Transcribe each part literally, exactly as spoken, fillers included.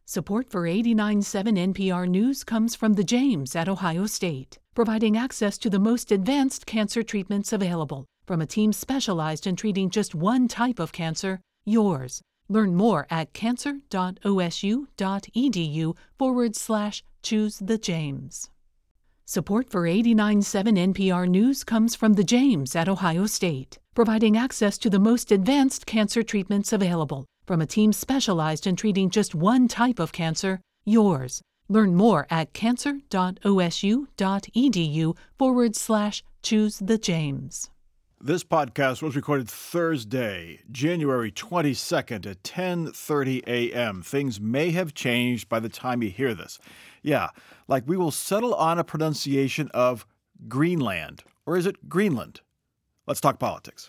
Support for eighty-nine point seven N P R News comes from the James at Ohio State, providing access to the most advanced cancer treatments available from a team specialized in treating just one type of cancer, yours. Learn more at cancer.osu.edu forward slash choose the James. Support for eighty-nine point seven N P R News comes from the James at Ohio State, providing access to the most advanced cancer treatments available from a team specialized in treating just one type of cancer, yours. Learn more at cancer.osu.edu forward slash choose the James. This podcast was recorded Thursday, January twenty-second at ten thirty a.m. Things may have changed by the time you hear this. Yeah, like we will settle on a pronunciation of Greenland. Or is it Greenland? Let's talk politics.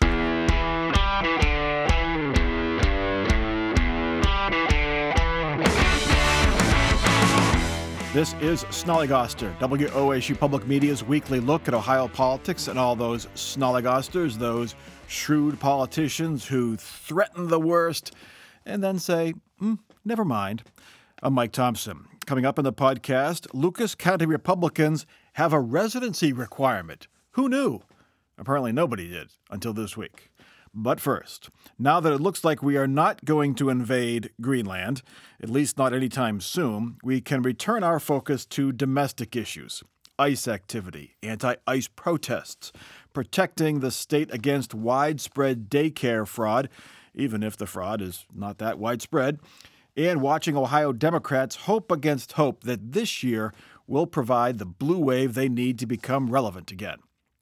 This is Snollygoster, W O S U Public Media's weekly look at Ohio politics and all those Snollygosters, those shrewd politicians who threaten the worst and then say, mm, never mind. I'm Mike Thompson. Coming up in the podcast, Lucas County Republicans have a residency requirement. Who knew? Apparently nobody did until this week. But first, now that it looks like we are not going to invade Greenland, at least not anytime soon, we can return our focus to domestic issues, ICE activity, anti-ICE protests, protecting the state against widespread daycare fraud, even if the fraud is not that widespread, and watching Ohio Democrats hope against hope that this year will provide the blue wave they need to become relevant again.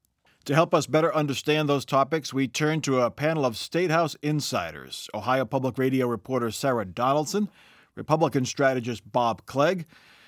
To help us better understand those topics, we turn to a panel of State House insiders, Ohio Public Radio reporter Sarah Donaldson, Republican strategist Bob Clegg,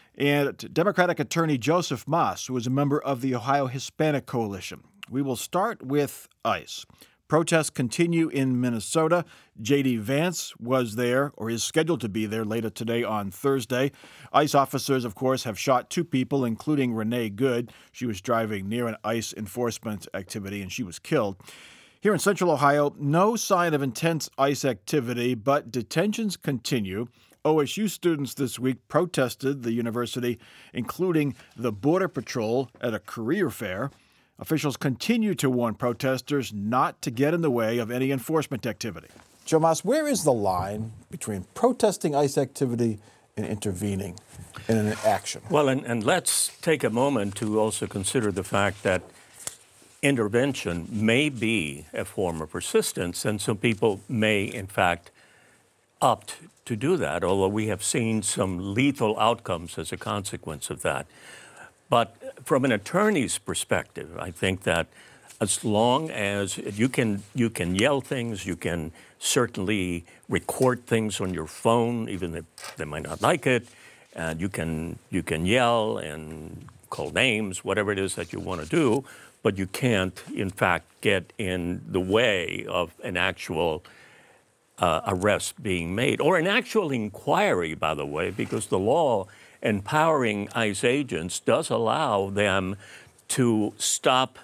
and Democratic attorney Joseph Moss, who is a member of the Ohio Hispanic Coalition. We will start with ICE. Protests continue in Minnesota. J D. Vance was there, or is scheduled to be there later today on Thursday. ICE officers, of course, have shot two people, including Renee Good. She was driving near an ICE enforcement activity, and she was killed. Here in Central Ohio, no sign of intense ICE activity, but detentions continue. O S U students this week protested the university, including the Border Patrol at a career fair. Officials continue to warn protesters not to get in the way of any enforcement activity. Joe Moss, where is the line between protesting ICE activity and intervening in an action? Well, and, and let's take a moment to also consider the fact that intervention may be a form of resistance, and some people may, in fact, opt to do that, although we have seen some lethal outcomes as a consequence of that. But from an attorney's perspective, I think that as long as you can you can yell things, you can certainly record things on your phone, even if they might not like it, and you can you can yell and call names, whatever it is that you want to do, but you can't, in fact, get in the way of an actual uh, arrest being made, or an actual inquiry, by the way, because the law empowering ICE agents does allow them to stop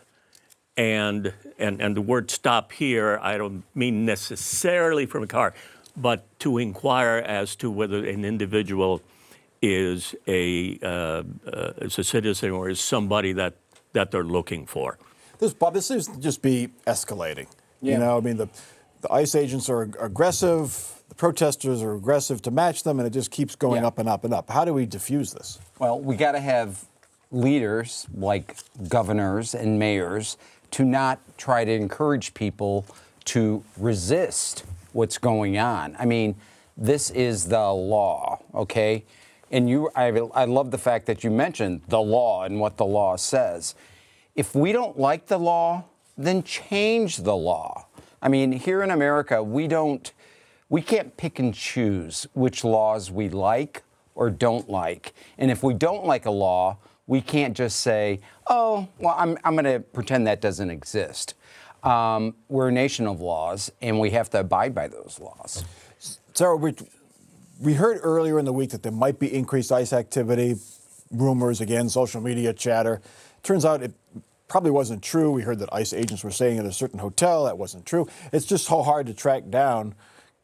and, and and the word stop here, I don't mean necessarily from a car, but to inquire as to whether an individual is a uh, uh, is a citizen or is somebody that, that they're looking for. This, Bob, this seems to just be escalating. Yeah. You know, I mean, the, the ICE agents are aggressive. The protesters are aggressive to match them, and it just keeps going yeah. up and up and up. How do we diffuse this? Well, we got to have leaders like governors and mayors to not try to encourage people to resist what's going on. I mean, this is the law, okay? And you, I, I love the fact that you mentioned the law and what the law says. If we don't like the law, then change the law. I mean, here in America, we don't. We can't pick and choose which laws we like or don't like. And if we don't like a law, we can't just say, oh, well, I'm, I'm going to pretend that doesn't exist. Um, we're a nation of laws, and we have to abide by those laws. Sarah, we, we heard earlier in the week that there might be increased ICE activity, rumors, again, social media chatter. Turns out it probably wasn't true. We heard that ICE agents were staying at a certain hotel. That wasn't true. It's just so hard to track down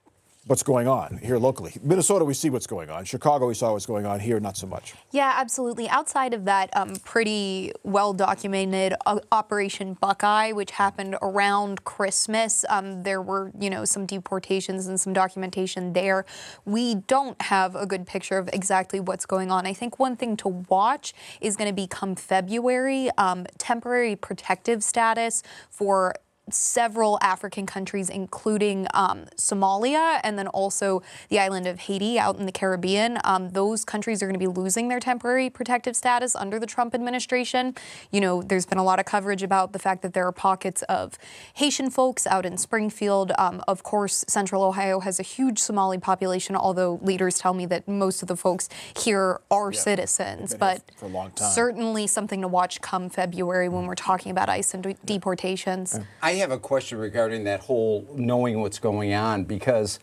what's going on here locally. Minnesota, we see what's going on. Chicago, we saw what's going on. Here, not so much. Yeah, absolutely. Outside of that um, pretty well-documented uh, Operation Buckeye, which happened around Christmas, um, there were, you know, some deportations and some documentation there. We don't have a good picture of exactly what's going on. I think one thing to watch is going to be come February, um, temporary protective status for several African countries, including um, Somalia and then also the island of Haiti out in the Caribbean. Um, those countries are going to be losing their temporary protective status under the Trump administration. You know, there's been a lot of coverage about the fact that there are pockets of Haitian folks out in Springfield. Um, of course, Central Ohio has a huge Somali population, although leaders tell me that most of the folks here are yeah, citizens. But for a long time. Certainly something to watch come February when we're talking about ICE and de- deportations. I I have a question regarding that whole knowing what's going on, because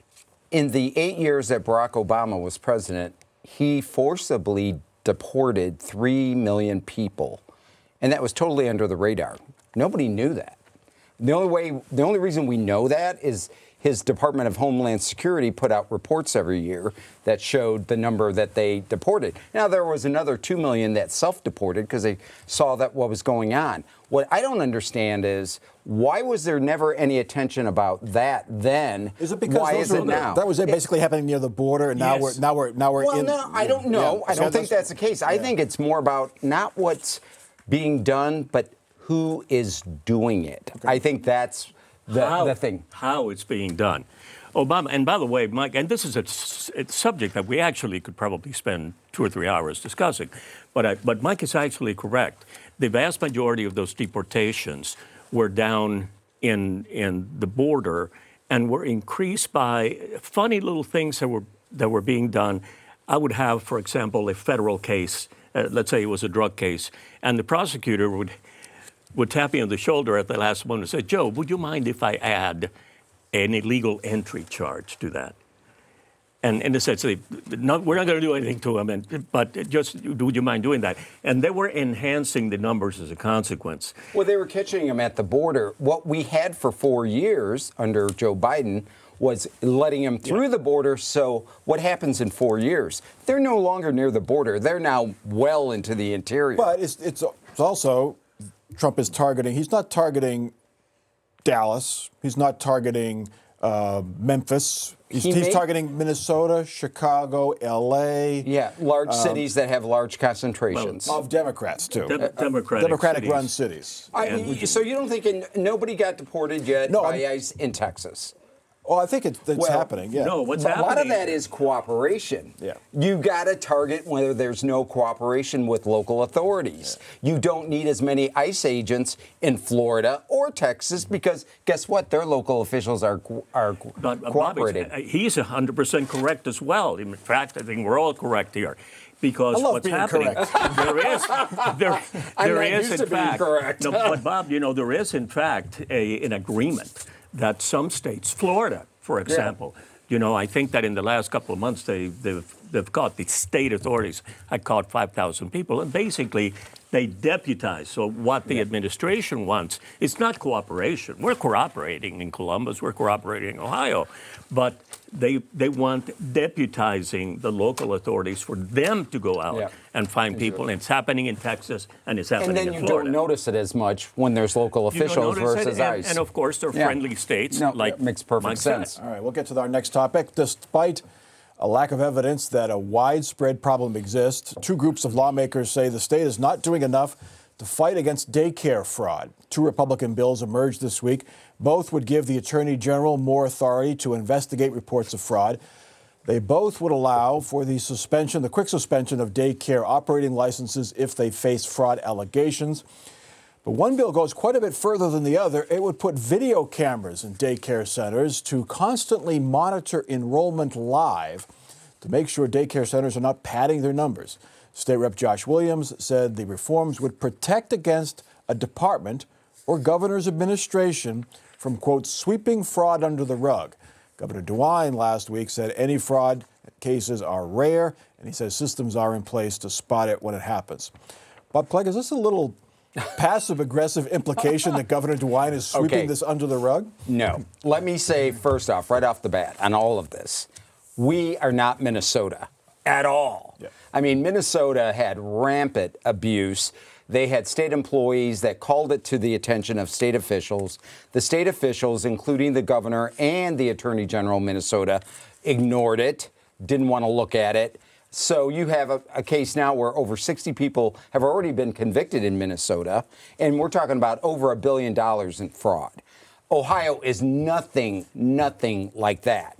in the eight years that Barack Obama was president, he forcibly deported three million people, and that was totally under the radar. Nobody knew that. The only way, the only reason we know that is his Department of Homeland Security put out reports every year that showed the number that they deported. Now, there was another two million that self-deported because they saw that what was going on. What I don't understand is, why was there never any attention about that then? Is it because why those is were, it now? That was basically happening near the border, and now Yes. we're now we're now we're well, in. no, I don't know. Yeah. I don't think that's the case. I think it's more about not what's being done, but who is doing it. Okay. I think that's the, how, the thing. How it's being done. Obama, and by the way, Mike, and this is a, a subject that we actually could probably spend two or three hours discussing, but I, but Mike is actually correct. The vast majority of those deportations were down in in the border and were increased by funny little things that were that were being done. I would have, for example, a federal case. Uh, let's say it was a drug case, and the prosecutor would would tap me on the shoulder at the last moment and say, "Joe, would you mind if I add an illegal entry charge to that?" And and they said, no, "We're not going to do anything to him, and, but just would you mind doing that?" And they were enhancing the numbers as a consequence. Well, they were catching him at the border. What we had for four years under Joe Biden was letting him through yeah. the border. So what happens in four years? They're no longer near the border. They're now well into the interior. But it's it's, it's also, Trump is targeting, he's not targeting Dallas. He's not targeting uh, Memphis. He's, he he's may, targeting Minnesota, Chicago, L A. Yeah, large um, cities that have large concentrations. Well, of Democrats, too. De- Democratic Democratic-run cities. cities. I, so you don't think in, nobody got deported yet no, by I'm, ICE in Texas? Oh, I think it, it's well, happening, yeah. No, what's a happening? A lot of that is cooperation. Yeah. You got to target whether there's no cooperation with local authorities. Yeah. You don't need as many ICE agents in Florida or Texas because guess what? Their local officials are are but, uh, cooperating. Bobby, he's one hundred percent correct as well. In fact, I think we're all correct here. Because what's happening, there is, there, there is in fact, no, but Bob, you know, there is in fact a, an agreement that some states, Florida, for example, yeah. you know, I think that in the last couple of months they, they've they've caught the state authorities. I caught five thousand people, and basically they deputize. So what the yeah. administration wants is not cooperation. We're cooperating in Columbus. We're cooperating in Ohio, but they they want deputizing the local authorities for them to go out yeah. and find people. And it's happening in Texas, and it's happening in Florida. And then you don't notice it as much when there's local officials versus it, and, ICE. And of course, they're yeah. friendly states. No, like makes perfect Mike sense. said. All right, we'll get to our next topic. Despite a lack of evidence that a widespread problem exists, two groups of lawmakers say the state is not doing enough to fight against daycare fraud. Two Republican bills emerged this week. Both would give the Attorney General more authority to investigate reports of fraud. They both would allow for the suspension, the quick suspension of daycare operating licenses if they face fraud allegations. But one bill goes quite a bit further than the other. It would put video cameras in daycare centers to constantly monitor enrollment live to make sure daycare centers are not padding their numbers. State Rep Josh Williams said the reforms would protect against a department or governor's administration from, quote, sweeping fraud under the rug. Governor DeWine last week said any fraud cases are rare, and he says systems are in place to spot it when it happens. Bob Clegg, is this a little passive-aggressive implication that Governor DeWine is sweeping Okay. this under the rug? No. Let me say, first off, right off the bat, on all of this, we are not Minnesota at all. Yeah. I mean, Minnesota had rampant abuse. They had state employees that called it to the attention of state officials. The state officials, including the governor and the attorney general of Minnesota, ignored it, didn't want to look at it. So you have a, a case now where over sixty people have already been convicted in Minnesota, and we're talking about over a billion dollars in fraud. Ohio is nothing, nothing like that.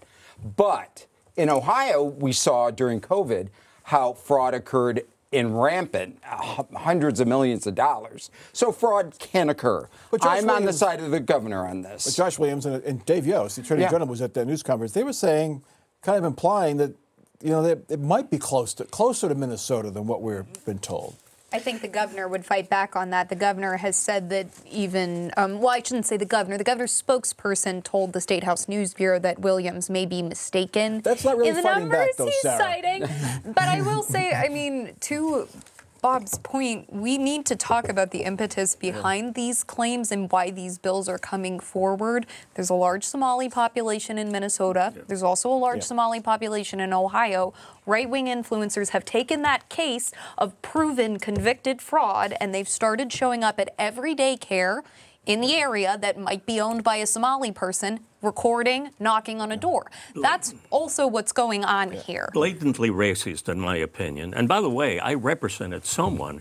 But in Ohio, we saw during COVID how fraud occurred in rampant, uh, hundreds of millions of dollars. So fraud can occur. But Josh I'm on the Williams- side of the governor on this. But Josh Williams and, and Dave Yost, the Attorney Yeah. General, was at the news conference. They were saying, kind of implying that, you know, they, it might be close to closer to Minnesota than what we've been told. I think the governor would fight back on that. The governor has said that even, um, well, I shouldn't say the governor. The governor's spokesperson told the State House News Bureau that Williams may be mistaken That's not really in the fighting numbers back, though, he's Sarah. citing. But I will say, I mean, to Bob's point, we need to talk about the impetus behind these claims and why these bills are coming forward. There's a large Somali population in Minnesota. There's also a large Yeah. Somali population in Ohio. Right-wing influencers have taken that case of proven convicted fraud, and they've started showing up at every daycare in the area that might be owned by a Somali person, recording, knocking on a door. That's also what's going on here. Blatantly racist, in my opinion. And by the way, I represented someone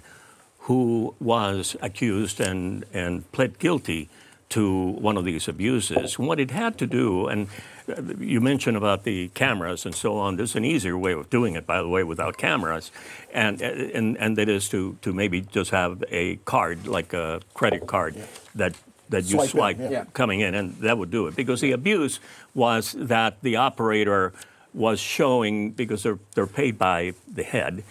who was accused and, and pled guilty to one of these abuses. What it had to do, and uh, you mentioned about the cameras and so on, there's an easier way of doing it, by the way, without cameras, and and, and that is to, to maybe just have a card, like a credit card, that that you Swipe in, swipe yeah. Yeah. coming in, and that would do it. Because the abuse was that the operator was showing, because they're, they're paid by the head,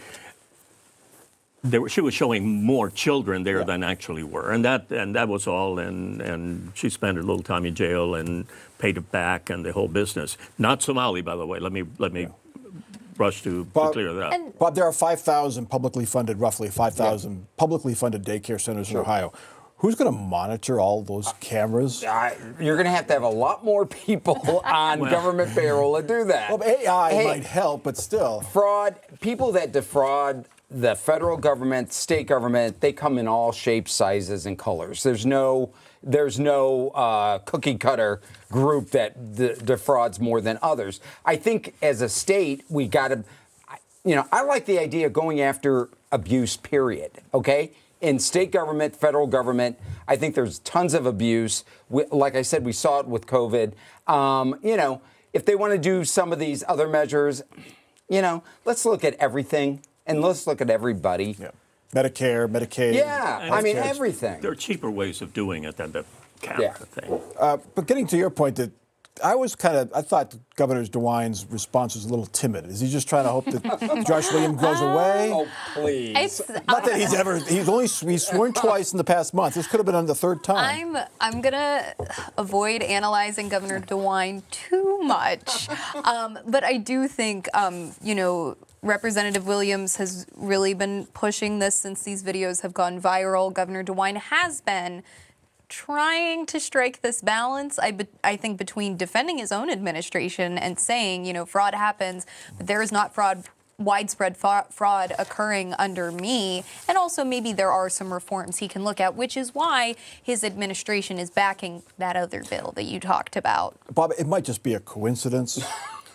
they were, she was showing more children there Yeah. than actually were, and that and that was all. And and she spent a little time in jail and paid it back, and the whole business. Not Somali, by the way. Let me let me rush to, to Bob- clear that. And- Bob, there are five thousand publicly funded, roughly five thousand publicly funded daycare centers in Ohio. Who's going to monitor all those cameras? I, you're going to have to have a lot more people on government payroll to do that. Well, A I Hey, might help, but still. fraud, people that defraud the federal government, state government, they come in all shapes, sizes, and colors. There's no, there's no uh, cookie cutter group that de- defrauds more than others. I think as a state, we got to, you know, I like the idea of going after abuse, period, okay? In state government, federal government, I think there's tons of abuse. We, like I said, we saw it with COVID. Um, you know, if they want to do some of these other measures, you know, let's look at everything and let's look at everybody. Yeah. Medicare, Medicaid. Yeah, And I mean, there's- everything. There are cheaper ways of doing it than the camera Yeah. thing. Uh, but getting to your point, that I was kind of, I thought Governor DeWine's response was a little timid. Is he just trying to hope that Josh Williams goes away? Oh, please. It's, Not that he's ever, he's only, he's sworn twice in the past month. This could have been on the third time. I'm I'm gonna avoid analyzing Governor DeWine too much, um, but I do think um, you know Representative Williams has really been pushing this since these videos have gone viral. Governor DeWine has been trying to strike this balance, I, be, I think, between defending his own administration and saying, you know, fraud happens, but there is not fraud, widespread fa- fraud occurring under me. And also maybe there are some reforms he can look at, which is why his administration is backing that other bill that you talked about. Bob, it might just be a coincidence.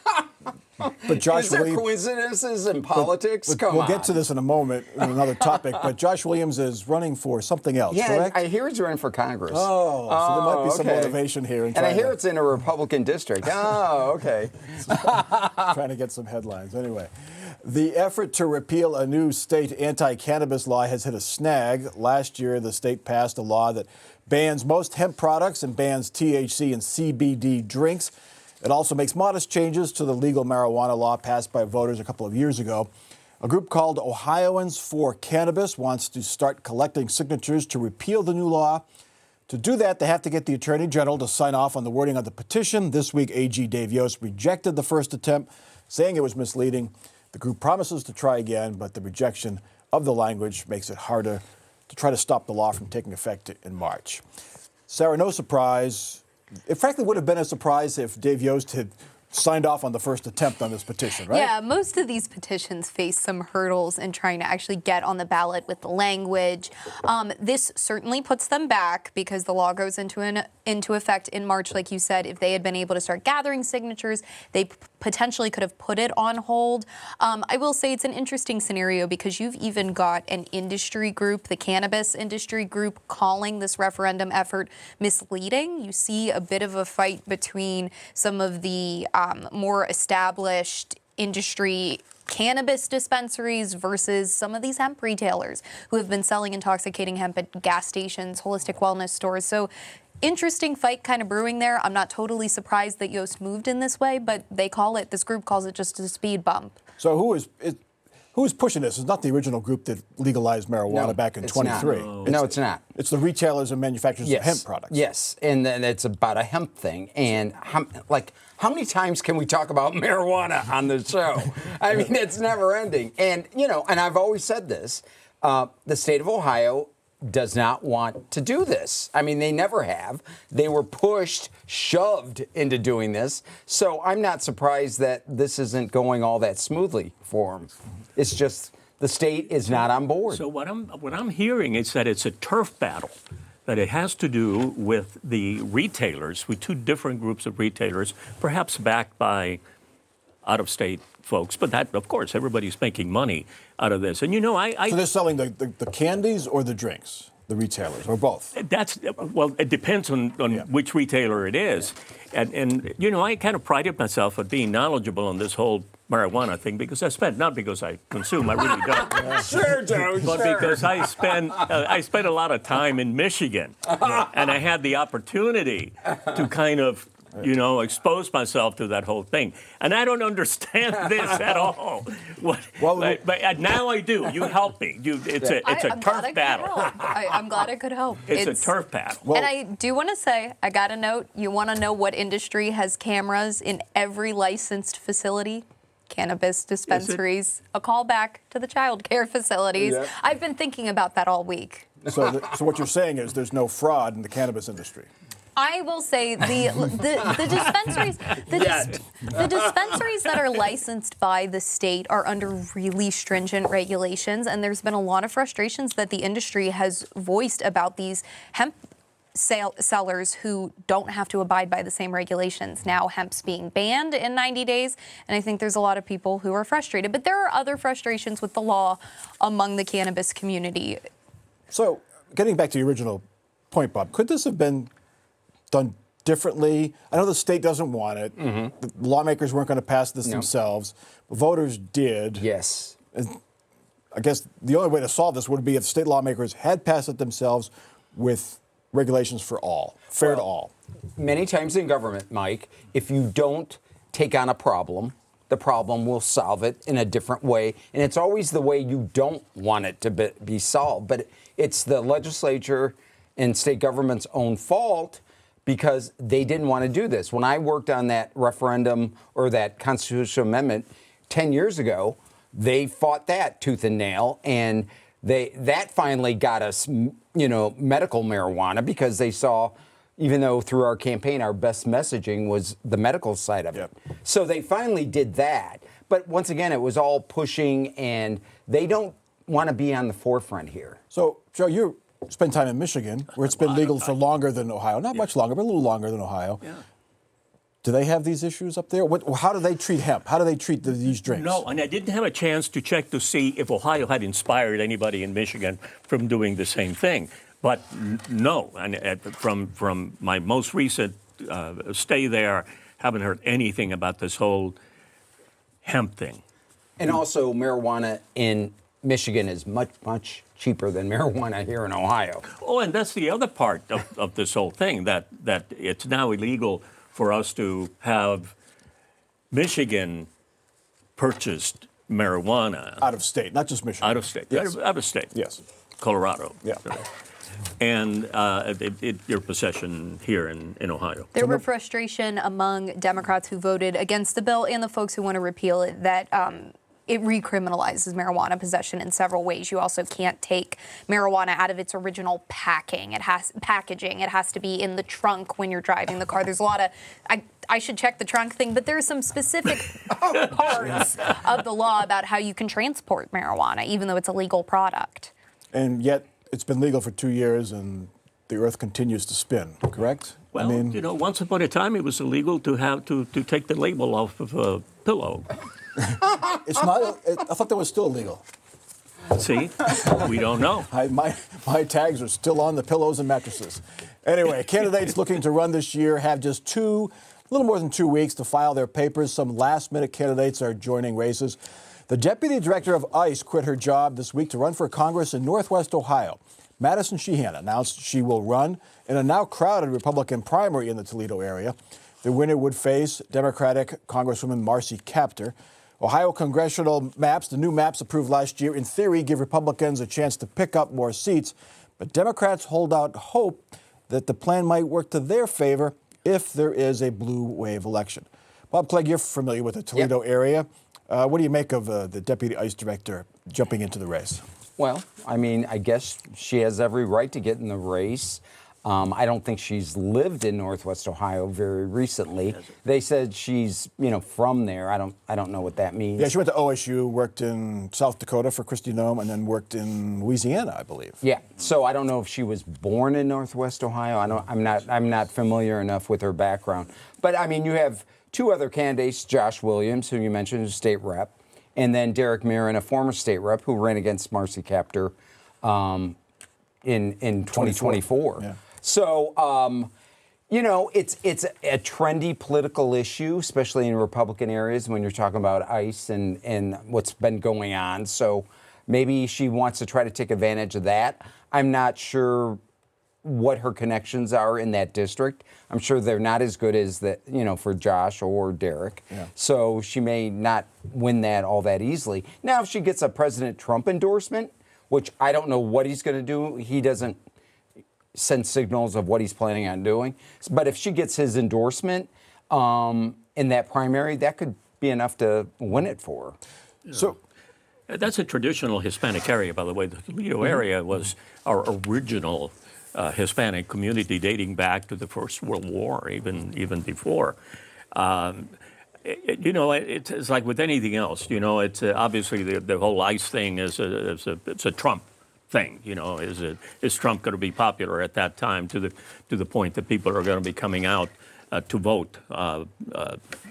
But Josh Is there Williams. coincidences in politics? But Come we'll on. get to this in a moment, in another topic. But Josh Williams is running for something else, Yeah, correct? I hear he's running for Congress. Oh, so there might be some okay. motivation here in And I trying, hear to, it's in a Republican district. Oh, okay. trying to get some headlines. Anyway, the effort to repeal a new state anti-cannabis law has hit a snag. Last year, the state passed a law that bans most hemp products and bans T H C and C B D drinks. It also makes modest changes to the legal marijuana law passed by voters a couple of years ago. A group called Ohioans for Cannabis wants to start collecting signatures to repeal the new law. To do that, they have to get the Attorney General to sign off on the wording of the petition. This week, A G Dave Yost rejected the first attempt, saying it was misleading. The group promises to try again, but the rejection of the language makes it harder to try to stop the law from taking effect in March. Sarah, no surprise. It frankly would have been a surprise if Dave Yost had signed off on the first attempt on this petition, right? Yeah, most of these petitions face some hurdles in trying to actually get on the ballot with the language. Um, this certainly puts them back because the law goes into an, into effect in March, like you said. If they had been able to start gathering signatures, they p- potentially could have put it on hold. Um, I will say it's an interesting scenario because you've even got an industry group, the cannabis industry group, calling this referendum effort misleading. You see a bit of a fight between some of the Um, more established industry cannabis dispensaries versus some of these hemp retailers who have been selling intoxicating hemp at gas stations, holistic wellness stores. So interesting fight kind of brewing there. I'm not totally surprised that Yost moved in this way, but they call it, this group calls it just a speed bump. So who is it, who is pushing this? It's not the original group that legalized marijuana No, back in it's twenty-three. not. It's No, the- it's not. It's the retailers and manufacturers Yes. of hemp products. Yes, and then it's about a hemp thing. And how, like, how many times can we talk about marijuana on the show? I mean, it's never ending. And, you know, and I've always said this, uh, the state of Ohio does not want to do this. I mean, they never have. They were pushed, shoved into doing this. So I'm not surprised that this isn't going all that smoothly for them. It's just the state is not on board. So what I'm what I'm hearing is that it's a turf battle, that it has to do with the retailers, with two different groups of retailers, perhaps backed by out-of-state folks. But that, of course, everybody's making money out of this. And you know, I, I So they're selling the, the, the candies or the drinks, the retailers, or both? That's, well, it depends on, on Yeah. which retailer it is. And, and, you know, I kind of prided myself at being knowledgeable on this whole marijuana thing because I spent, not because I consume, I really don't. Sure, Joe, But sure. because I spend, uh, I spent a lot of time in Michigan. And I had the opportunity to kind of, you know, expose myself to that whole thing. And I don't understand this at all. What, Well, but, but uh, now I do. You help me. You, it's a, it's I, a I'm glad I turf could battle. help. I, I'm glad I could help. It's, a turf battle. and I do want to say, I got a note. You want to know what industry has cameras in every licensed facility? Cannabis dispensaries. A call back to the child care facilities. Yeah. I've been thinking about that all week. So, the, so what you're saying is there's no fraud in the cannabis industry. I will say the the, the dispensaries the, dis, the dispensaries that are licensed by the state are under really stringent regulations, and there's been a lot of frustrations that the industry has voiced about these hemp sale, sellers who don't have to abide by the same regulations. Now hemp's being banned in ninety days, and I think there's a lot of people who are frustrated. But there are other frustrations with the law among the cannabis community. So, getting back to the original point, Bob, could this have been done differently? I know the state doesn't want it. Mm-hmm. The lawmakers weren't going to pass this themselves. But voters did. Yes. I guess the only way to solve this would be if state lawmakers had passed it themselves with regulations for all, fair to all. Many times in government, Mike, if you don't take on a problem, the problem will solve it in a different way. And it's always the way you don't want it to be, be solved. But it's the legislature and state government's own fault because they didn't want to do this. When I worked on that referendum or that constitutional amendment ten years ago, they fought that tooth and nail, and they that finally got us, you know, medical marijuana because they saw, even though through our campaign our best messaging was the medical side of it. Yep. So they finally did that. But once again, it was all pushing, and they don't want to be on the forefront here. So, Joe, you spent time in Michigan, where it's been legal for longer than Ohio. Not much longer, but a little longer than Ohio. Yeah. Do they have these issues up there? What, how do they treat hemp? How do they treat the, these drinks? No, and I didn't have a chance to check to see if Ohio had inspired anybody in Michigan from doing the same thing. But n- no, and uh, from from my most recent uh, stay there, haven't heard anything about this whole hemp thing. And also, marijuana in Michigan is much, much cheaper than marijuana here in Ohio. Oh, and that's the other part of, of this whole thing, that that it's now illegal for us to have Michigan purchased marijuana Out of state, not just Michigan. out of state. Yes. Out of, out of state. Yes. Colorado. Yeah. And uh, it, it, your possession here in, in Ohio. There were frustration among Democrats who voted against the bill and the folks who want to repeal it that um, it recriminalizes marijuana possession in several ways. You also can't take marijuana out of its original packing. It has packaging. It has to be in the trunk when you're driving the car. There's a lot of I I should check the trunk thing, but there's some specific parts of the law about how you can transport marijuana, even though it's a legal product. And yet, it's been legal for two years, and the earth continues to spin, correct? Well, I mean, you know, once upon a time, it was illegal to have to, to take the label off of a pillow. it's not. It, I thought that was still illegal. See? We don't know. I, my, my tags are still on the pillows and mattresses. Anyway, candidates looking to run this year have just two, a little more than two weeks to file their papers. Some last-minute candidates are joining races. The deputy director of ICE quit her job this week to run for Congress in Northwest Ohio. Madison Sheehan announced she will run in a now crowded Republican primary in the Toledo area. The winner would face Democratic Congresswoman Marcy Kaptur. Ohio congressional maps, the new maps approved last year, in theory give Republicans a chance to pick up more seats, but Democrats hold out hope that the plan might work to their favor if there is a blue wave election. Bob Clegg, you're familiar with the Toledo Yep. area. Uh, what do you make of uh, the deputy ICE director jumping into the race? Well, I mean, I guess she has every right to get in the race. Um, I don't think she's lived in Northwest Ohio very recently. They said she's, you know, from there. I don't, I don't know what that means. Yeah, she went to O S U, worked in South Dakota for Kristi Noem, and then worked in Louisiana, I believe. Yeah. So I don't know if she was born in Northwest Ohio. I don't. I'm not. I'm not familiar enough with her background. But I mean, you have two other candidates: Josh Williams, who you mentioned, is state rep, and then Derek Marin, a former state rep who ran against Marcy Kaptur um, in in twenty twenty-four. Yeah. So, um, you know, it's it's a trendy political issue, especially in Republican areas when you're talking about ICE and, and what's been going on. So maybe she wants to try to take advantage of that. I'm not sure what her connections are in that district. I'm sure they're not as good as that, you know, for Josh or Derek. Yeah. So she may not win that all that easily. Now, if she gets a President Trump endorsement, which I don't know what he's going to do, he doesn't send signals of what he's planning on doing. But if she gets his endorsement um, in that primary, that could be enough to win it for her. So That's a traditional Hispanic area, by the way. The Toledo area was our original uh, Hispanic community dating back to the First World War, even even before. Um, it, you know, it, it's like with anything else. You know, it's uh, obviously the, the whole ICE thing is a, is a it's a Trump thing. You know, is it, is Trump going to be popular at that time to the to the point that people are going to be coming out uh, to vote uh, uh,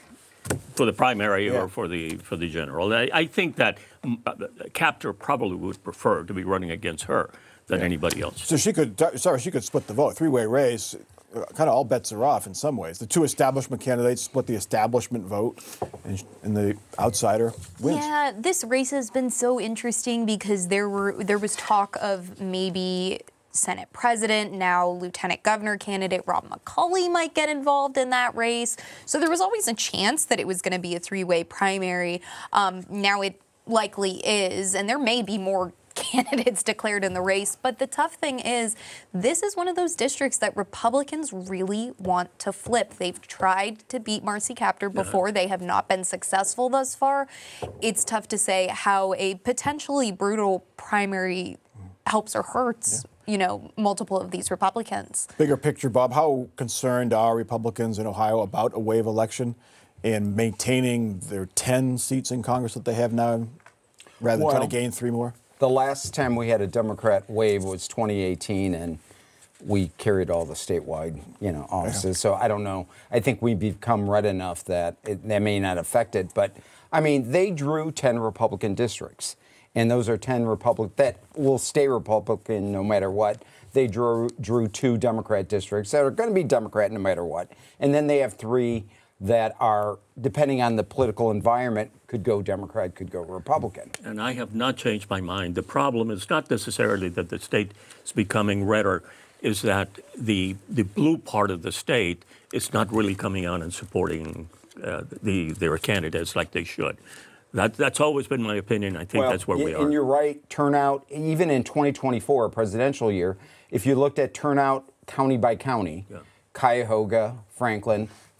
for the primary Yeah. or for the for the general? I, I think that um, Kaptur probably would prefer to be running against her than anybody else. So she could, sorry, she could split the vote. Three-way race, kind of all bets are off in some ways. The two establishment candidates split the establishment vote, and, and the outsider wins. Yeah, this race has been so interesting because there were there was talk of maybe Senate President, now Lieutenant Governor candidate Rob McCauley might get involved in that race. So there was always a chance that it was going to be a three-way primary. Um, now it likely is, and there may be more candidates declared in the race. But the tough thing is, this is one of those districts that Republicans really want to flip. They've tried to beat Marcy Kaptur before. They have not been successful thus far. It's tough to say how a potentially brutal primary helps or hurts, yeah. you know, multiple of these Republicans. Bigger picture, Bob, how concerned are Republicans in Ohio about a wave election and maintaining their ten seats in Congress that they have now, rather than Well, trying to gain three more? The last time we had a Democrat wave was twenty eighteen, and we carried all the statewide, you know, offices. So I don't know. I think we've become red enough that it, that may not affect it. But I mean, they drew ten Republican districts, and those are ten Republic that will stay Republican no matter what. They drew drew two Democrat districts that are going to be Democrat no matter what, and then they have three that are, depending on the political environment, could go Democrat, could go Republican. And I have not changed my mind. The problem is not necessarily that the state is becoming redder, is that the the blue part of the state is not really coming out and supporting uh, the their candidates like they should. That, that's always been my opinion. I think Well, that's where y- we are. And you're right, turnout, even in twenty twenty-four, a presidential year, if you looked at turnout county by county, Yeah. Cuyahoga, Franklin,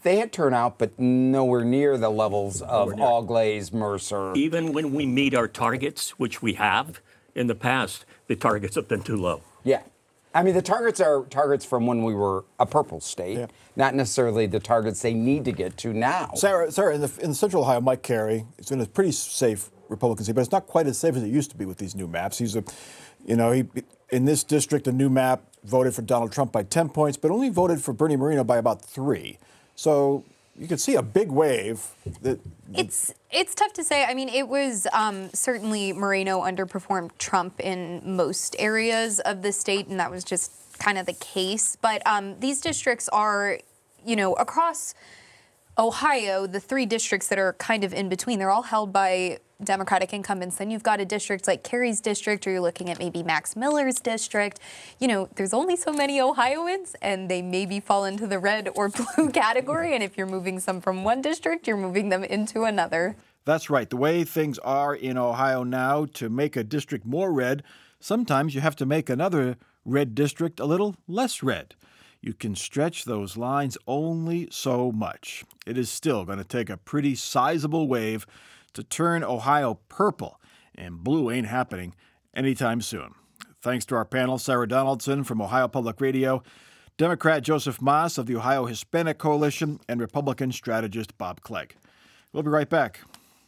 they had turnout, but nowhere near the levels of Auglaize, Mercer. Even when we meet our targets, which we have in the past, the targets have been too low. Yeah. I mean, the targets are targets from when we were a purple state, yeah. not necessarily the targets they need to get to now. Sarah, Sarah in, the, in Central Ohio, Mike Carey is in a pretty safe Republican seat, but it's not quite as safe as it used to be with these new maps. He's a, you know, he in this district, a new map voted for Donald Trump by ten points, but only voted for Bernie Moreno by about three. So you can see a big wave. That, it's it's tough to say. I mean, it was um, certainly Moreno underperformed Trump in most areas of the state, and that was just kind of the case. But um, these districts are, you know, across Ohio, the three districts that are kind of in between, they're all held by Democratic incumbents. Then you've got a district like Carey's district, or you're looking at maybe Max Miller's district. You know, there's only so many Ohioans, and they maybe fall into the red or blue category. And if you're moving some from one district, you're moving them into another. That's right. The way things are in Ohio now, to make a district more red, sometimes you have to make another red district a little less red. You can stretch those lines only so much. It is still going to take a pretty sizable wave to turn Ohio purple, and blue ain't happening anytime soon. Thanks to our panel, Sarah Donaldson from Ohio Public Radio, Democrat Joseph Moss of the Ohio Hispanic Coalition, and Republican strategist Bob Clegg. We'll be right back.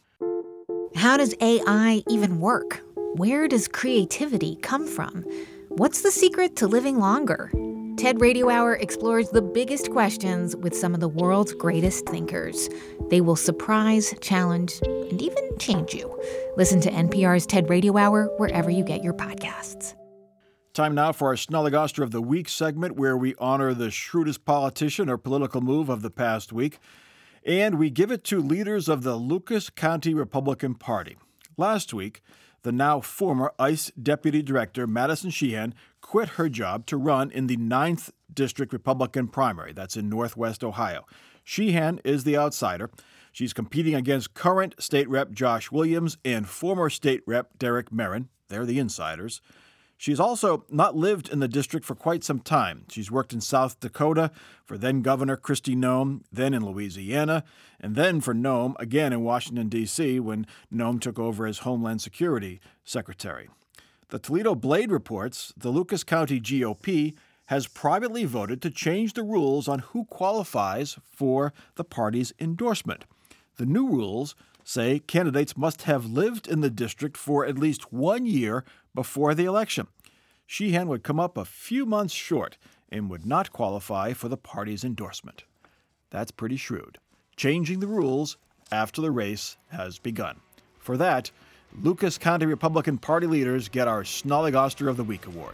How does A I even work? Where does creativity come from? What's the secret to living longer? TED Radio Hour explores the biggest questions with some of the world's greatest thinkers. They will surprise, challenge, and even change you. Listen to N P R's TED Radio Hour wherever you get your podcasts. Time now for our Snollygoster of the Week segment, where we honor the shrewdest politician or political move of the past week. And we give it to leaders of the Lucas County Republican Party. Last week, the now former ICE Deputy Director, Madison Sheehan, quit her job to run in the ninth District Republican primary. That's in Northwest Ohio. Sheehan is the outsider. She's competing against current State Rep Josh Williams and former State Rep Derek Merrin. They're the insiders. She's also not lived in the district for quite some time. She's worked in South Dakota for then-Governor Kristi Noem, then in Louisiana, and then for Noem again in Washington, D C when Noem took over as Homeland Security Secretary. The Toledo Blade reports the Lucas County G O P has privately voted to change the rules on who qualifies for the party's endorsement. The new rules say candidates must have lived in the district for at least one year before the election. Sheehan would come up a few months short and would not qualify for the party's endorsement. That's pretty shrewd. Changing the rules after the race has begun. For that, Lucas County Republican Party leaders get our Snollygoster of the Week award.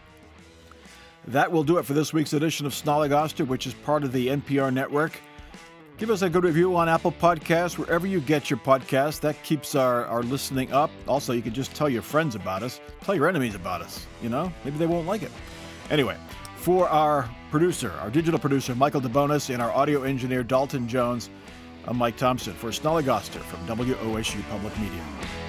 That will do it for this week's edition of Snollygoster, which is part of the N P R network. Give us a good review on Apple Podcasts, wherever you get your podcasts. That keeps our, our listening up. Also, you can just tell your friends about us. Tell your enemies about us. You know, maybe they won't like it. Anyway, for our producer, our digital producer, Michael DeBonis, and our audio engineer, Dalton Jones, I'm Mike Thompson for Snollygoster from W O S U Public Media.